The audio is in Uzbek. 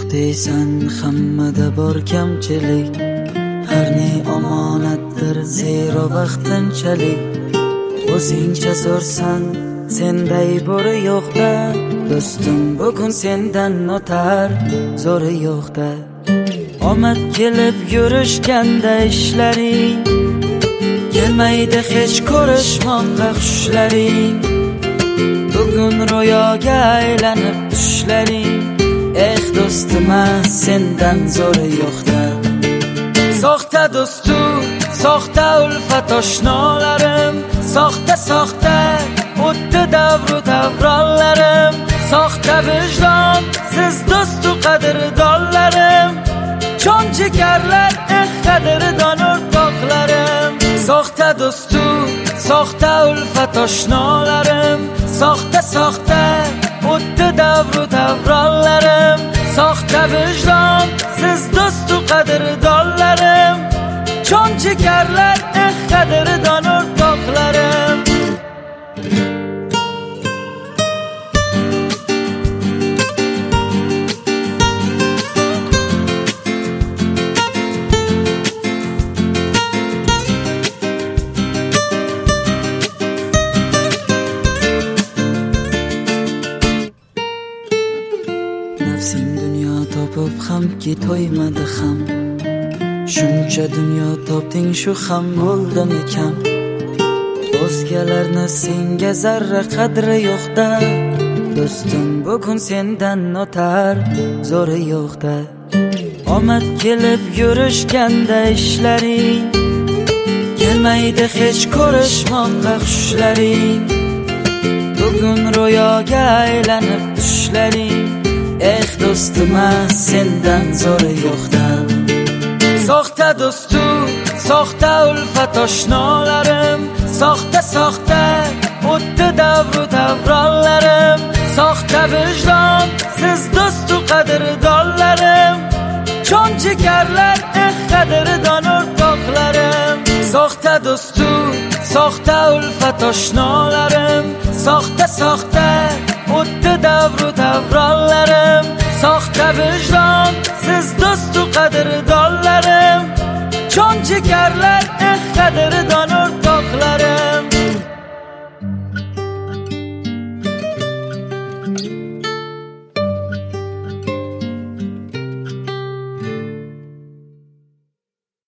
deysan hammada bor kamchilik, har ne omonatdir zero vaqtinchalik. O'zingcha zo'rsan, senday bo'ri yo'qda, do'stim bugun sendan o'tar, zo'ri yo'qda. Omad kelib yurishganda ishlaring, kelmaydi hech ko'rishmoqqa xushlaring. Bugun ro'yoga aylanib tushlaring, do'stim sendan zo'ri yo'qda. Soxta do'stu, soxta ulfat oshnolarim, soxta o'tdi davru davronlarim. Soxta vijdon, siz do'stu qadrdonlarim, jon jigarlar qadrdon o'rtoqlarim. Soxta do'stu, soxta ulfat oshnolarim, soxta o'tdi davru davronlarim. Soxta vijdon, siz do'stu qadrdonlarim, jon jigarlar qadrdon o'rtoqlarim. Nafsing dunyo topib hamki to'ymadi ham, shuncha dunyo topding shu ham bo'ldimi kam? O'zgalarni senga zarra qadri yo'qda, do'stim bugun sendan o'tar, zo'ri yo'qda. Omad kelib yurishganda ishlaring, kelmaydi hech ko'rishmoqqa xushlaring. Bugun ro'yoga aylanib tushlaring, do'stim sendan zo'ri yo'qda. Soxta do'stu, soxta ulfat oshnolarim, soxta o'tdi davru davronlarim. Soxta vijdon, siz do'stu qadrdonlarim, jon jigarlar qadrdon o'rtoqlarim. Soxta do'stu, soxta ulfat oshnolarim, soxta o'tdi davru davronlarim. Soxta vijdon, siz do'stu qadrdonlarim, jon jigarlar qadrdon